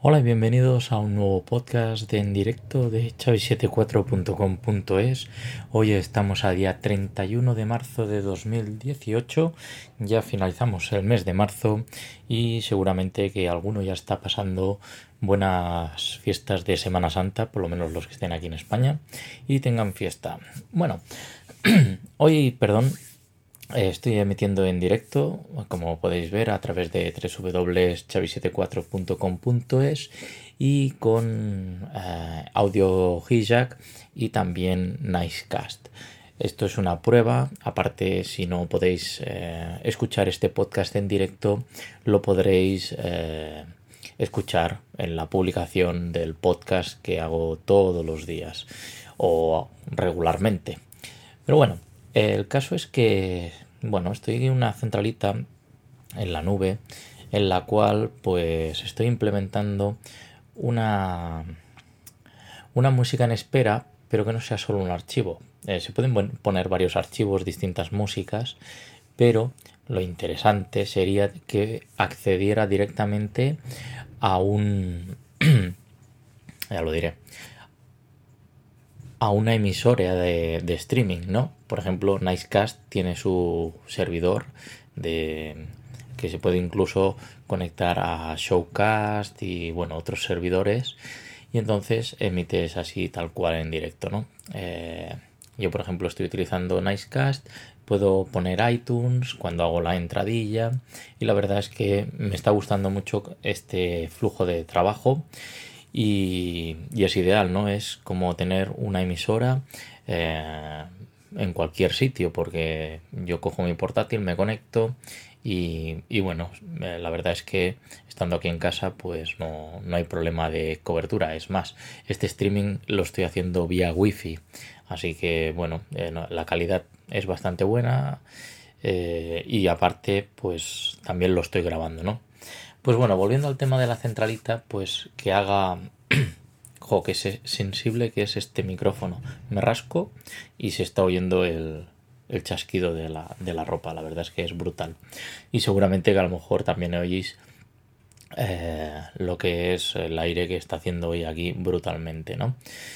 Hola y bienvenidos a un nuevo podcast de en directo de chavi74.com.es. Hoy estamos a día 31 de marzo de 2018, ya finalizamos el mes de marzo y seguramente que alguno ya está pasando buenas fiestas de Semana Santa, por lo menos los que estén aquí en España, y tengan fiesta. Bueno, estoy emitiendo en directo, como podéis ver, a través de www.chavi74.com.es y con audio hijack y también Nicecast. Esto es una prueba. Aparte, si no podéis escuchar este podcast en directo, lo podréis escuchar en la publicación del podcast que hago todos los días o regularmente. Pero bueno, el caso es que, estoy en una centralita en la nube en la cual pues estoy implementando una, una música en espera, pero que no sea solo un archivo. Se pueden poner varios archivos, distintas músicas, pero lo interesante sería que accediera directamente a un... ya lo diré, a una emisora de streaming, ¿no? Por ejemplo, Nicecast tiene su servidor que se puede incluso conectar a Showcast y otros servidores, y entonces emites así tal cual en directo, ¿no? Yo por ejemplo estoy utilizando Nicecast, puedo poner iTunes cuando hago la entradilla y la verdad es que me está gustando mucho este flujo de trabajo. Y es ideal, ¿no? Es como tener una emisora en cualquier sitio, porque yo cojo mi portátil, me conecto la verdad es que estando aquí en casa pues no hay problema de cobertura. Es más, este streaming lo estoy haciendo vía wifi, así que la calidad es bastante buena y aparte pues también lo estoy grabando, ¿no? Pues bueno, volviendo al tema de la centralita, pues que haga... que es sensible que es este micrófono. Me rasco y se está oyendo el chasquido de la ropa. La verdad es que es brutal. Y seguramente que a lo mejor también oís lo que es el aire que está haciendo hoy aquí brutalmente, ¿no?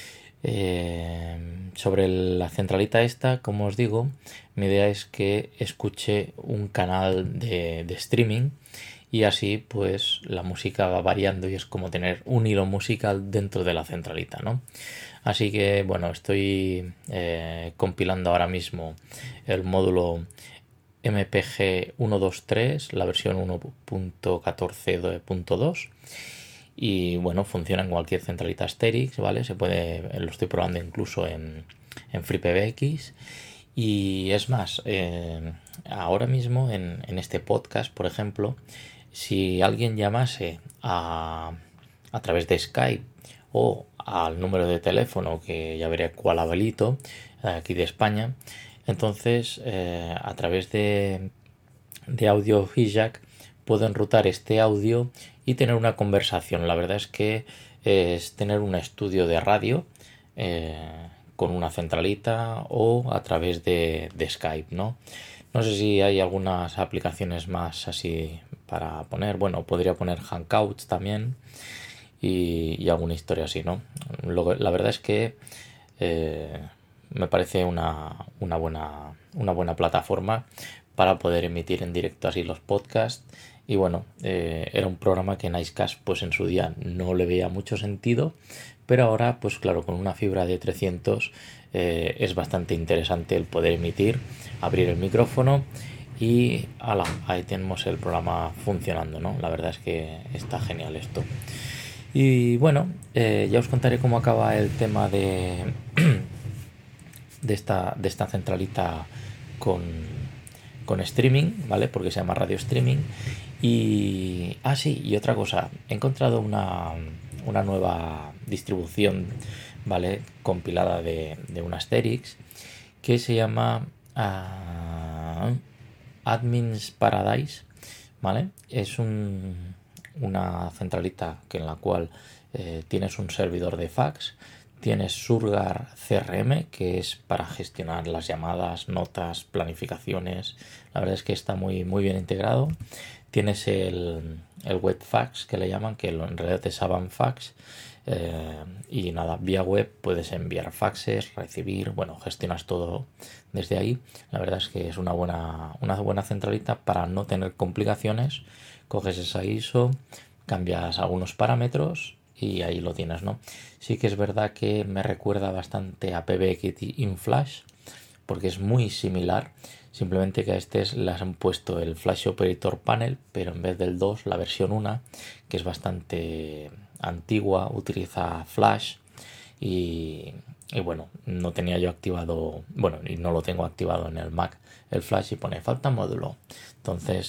Sobre la centralita esta, como os digo, mi idea es que escuche un canal de streaming y así pues la música va variando y es como tener un hilo musical dentro de la centralita, ¿no? Así que estoy compilando ahora mismo el módulo MPG 123, la versión 1.14.2, y funciona en cualquier centralita Asterix, ¿vale? Lo estoy probando incluso en FreePBX. Y es más, ahora mismo en este podcast, por ejemplo, si alguien llamase a través de Skype o al número de teléfono, que ya veré cuál habilito, aquí de España, entonces a través de audio hijack puedo enrutar este audio y tener una conversación. La verdad es que es tener un estudio de radio con una centralita o a través de Skype, ¿no? No sé si hay algunas aplicaciones más así para poner. Podría poner Hangouts también y alguna historia así, ¿no? La verdad es que me parece una buena plataforma para poder emitir en directo así los podcasts. Y era un programa que Nicecast pues en su día no le veía mucho sentido, pero ahora pues claro, con una fibra de 300 es bastante interesante el poder emitir, abrir el micrófono y ahí tenemos el programa funcionando, ¿no? La verdad es que está genial esto. Y ya os contaré cómo acaba el tema de esta centralita con streaming, ¿vale? Porque se llama radio streaming. Y otra cosa, he encontrado una nueva distribución, ¿vale? Compilada de un Asterix que se llama Admins Paradise, ¿vale? Es una centralita en la cual tienes un servidor de fax, tienes Surgar CRM, que es para gestionar las llamadas, notas, planificaciones. La verdad es que está muy bien integrado. tienes el webfax que le llaman, que en realidad es Avantfax. Y nada, vía web puedes enviar faxes, recibir, bueno, gestionas todo desde ahí. La verdad es que es una buena centralita para no tener complicaciones. Coges esa ISO, cambias algunos parámetros y ahí lo tienes, ¿no? Sí que es verdad que me recuerda bastante a PBX InFlash, porque es muy similar, simplemente que a este le han puesto el Flash Operator Panel, pero en vez del 2, la versión 1, que es bastante antigua, utiliza Flash y bueno, no tenía yo activado, bueno, y no lo tengo activado en el Mac el Flash y pone falta módulo. Entonces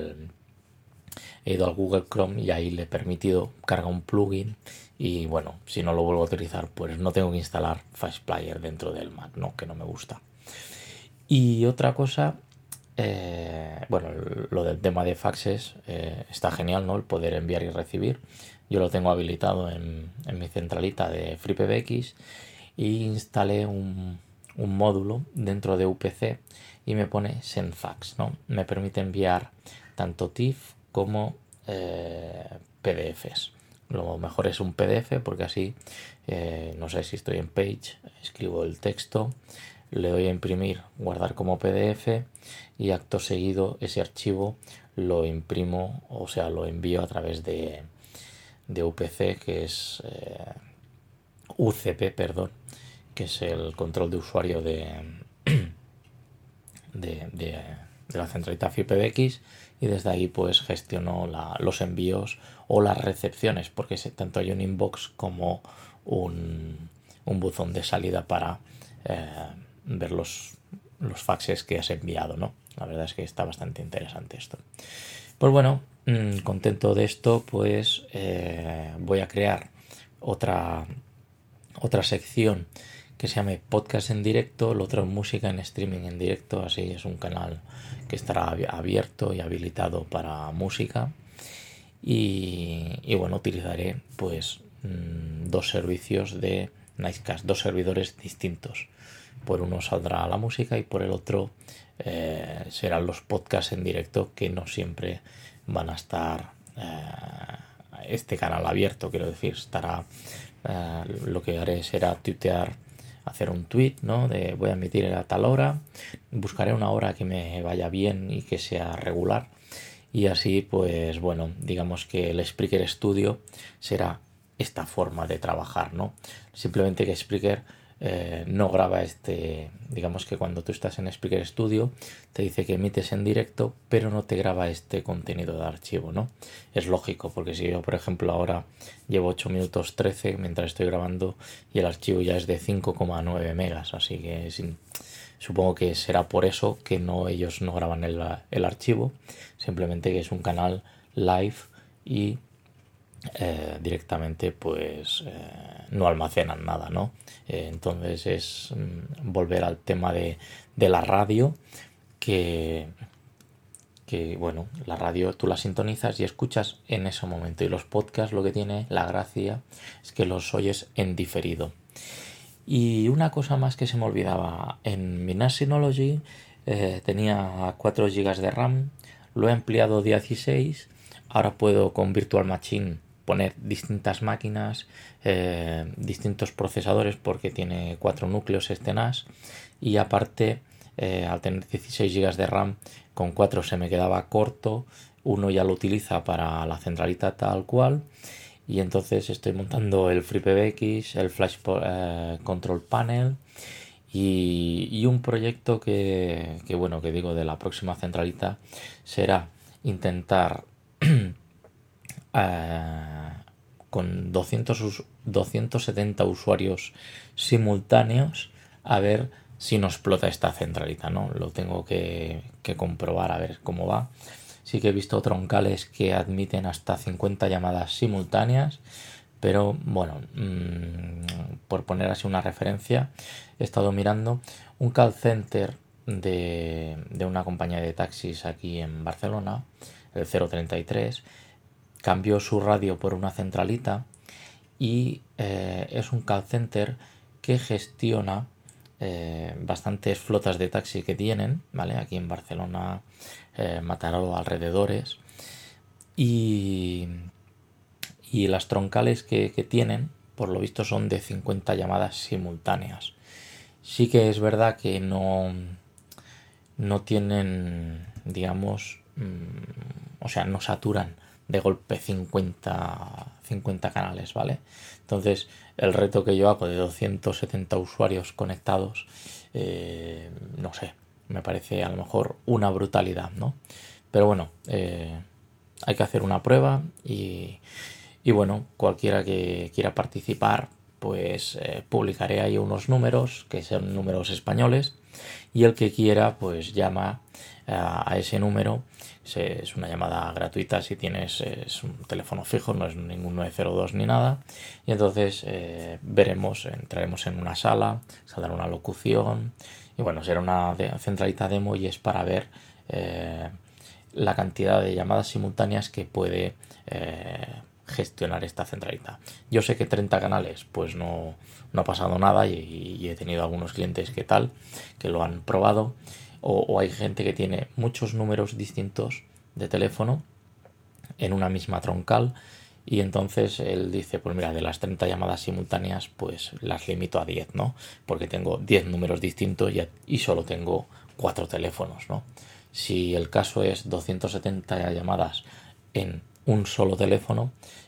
he ido al Google Chrome y ahí le he permitido cargar un plugin y bueno, si no lo vuelvo a utilizar, pues no tengo que instalar Flash Player dentro del Mac, no, que no me gusta. Y otra cosa, bueno, lo del tema de faxes está genial, ¿no? El poder enviar y recibir. Yo lo tengo habilitado en mi centralita de FreePBX y instalé un módulo dentro de UPC y me pone SendFax, ¿no? Me permite enviar tanto TIFF como PDFs. Lo mejor es un PDF porque así, no sé si estoy en Page, escribo el texto, le doy a imprimir, guardar como PDF y acto seguido ese archivo lo imprimo, o sea, lo envío a través de UPC, que es UCP, perdón, que es el control de usuario de la centralita FreePBX, y desde ahí pues gestiono los envíos o las recepciones, porque tanto hay un inbox como un buzón de salida para ver los faxes que has enviado, ¿no? La verdad es que está bastante interesante esto. Pues bueno, contento de esto, pues voy a crear otra sección que se llame podcast en directo, el otro música en streaming en directo. Así es un canal que estará abierto y habilitado para música y bueno, utilizaré pues dos servicios de Nicecast, dos servidores distintos. Por uno saldrá la música y por el otro serán los podcasts en directo, que no siempre van a estar este canal abierto, quiero decir, estará lo que haré será tuitear, hacer un tweet, ¿no? De voy a emitir a tal hora, buscaré una hora que me vaya bien y que sea regular, y así pues bueno, digamos que el Spreaker Studio será esta forma de trabajar, ¿no? Simplemente que Spreaker no graba digamos que cuando tú estás en Spreaker Studio te dice que emites en directo, pero no te graba este contenido de archivo, ¿no? Es lógico, porque si yo por ejemplo ahora llevo 8 minutos 13 mientras estoy grabando y el archivo ya es de 5,9 megas, así que supongo que será por eso que ellos no graban el archivo, simplemente que es un canal live y directamente pues no almacenan nada, ¿no? Entonces es volver al tema de la radio, que bueno, la radio tú la sintonizas y escuchas en ese momento, y los podcasts lo que tiene la gracia es que los oyes en diferido. Y una cosa más que se me olvidaba, en mi NAS Synology tenía 4 GB de RAM, lo he ampliado a 16, ahora puedo con Virtual Machine poner distintas máquinas, distintos procesadores, porque tiene 4 núcleos este NAS, y aparte al tener 16 GB de RAM, con 4 se me quedaba corto, uno ya lo utiliza para la centralita tal cual, y entonces estoy montando el FreePBX, el Flash Control Panel y un proyecto que bueno, que digo, de la próxima centralita será intentar con 270 usuarios simultáneos a ver si nos explota esta centralita, ¿no? Lo tengo que comprobar a ver cómo va. Sí que he visto troncales que admiten hasta 50 llamadas simultáneas, pero bueno, por poner así una referencia, he estado mirando un call center de una compañía de taxis aquí en Barcelona, el 033, cambió su radio por una centralita y es un call center que gestiona bastantes flotas de taxi que tienen, ¿vale? Aquí en Barcelona, Mataró, alrededores, y, y las troncales que tienen, por lo visto, son de 50 llamadas simultáneas. Sí que es verdad que no tienen, digamos, o sea, no saturan de golpe 50 canales, ¿vale? Entonces, el reto que yo hago de 270 usuarios conectados, no sé, me parece a lo mejor una brutalidad, ¿no? Pero bueno, hay que hacer una prueba y bueno, cualquiera que quiera participar, pues publicaré ahí unos números, que son números españoles, y el que quiera, pues llama a ese número. Es una llamada gratuita si tienes es un teléfono fijo, no es ningún 902 ni nada. Y entonces veremos, entraremos en una sala, saldrá una locución y bueno, será una centralita demo y es para ver la cantidad de llamadas simultáneas que puede gestionar esta centralita. Yo sé que 30 canales pues no ha pasado nada y he tenido algunos clientes que lo han probado o hay gente que tiene muchos números distintos de teléfono en una misma troncal y entonces él dice, pues mira, de las 30 llamadas simultáneas pues las limito a 10, ¿no? Porque tengo 10 números distintos y solo tengo 4 teléfonos, ¿no? Si el caso es 270 llamadas en un solo teléfono,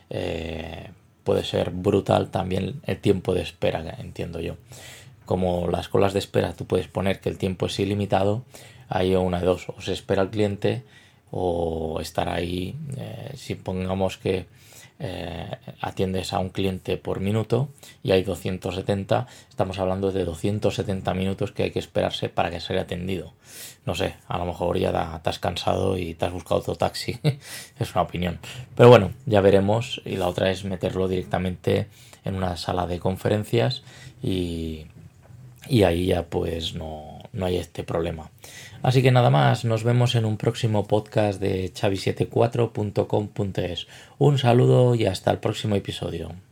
puede ser brutal también el tiempo de espera, entiendo yo. Como las colas de espera tú puedes poner que el tiempo es ilimitado, hay una de dos, o se espera al cliente o estar ahí, si pongamos que atiendes a un cliente por minuto y hay 270, estamos hablando de 270 minutos que hay que esperarse para que sea atendido. No sé, a lo mejor ya te has cansado y te has buscado otro taxi, es una opinión. Pero bueno, ya veremos, y la otra es meterlo directamente en una sala de conferencias y ahí ya pues no hay este problema. Así que nada más, nos vemos en un próximo podcast de chavi74.com.es. Un saludo y hasta el próximo episodio.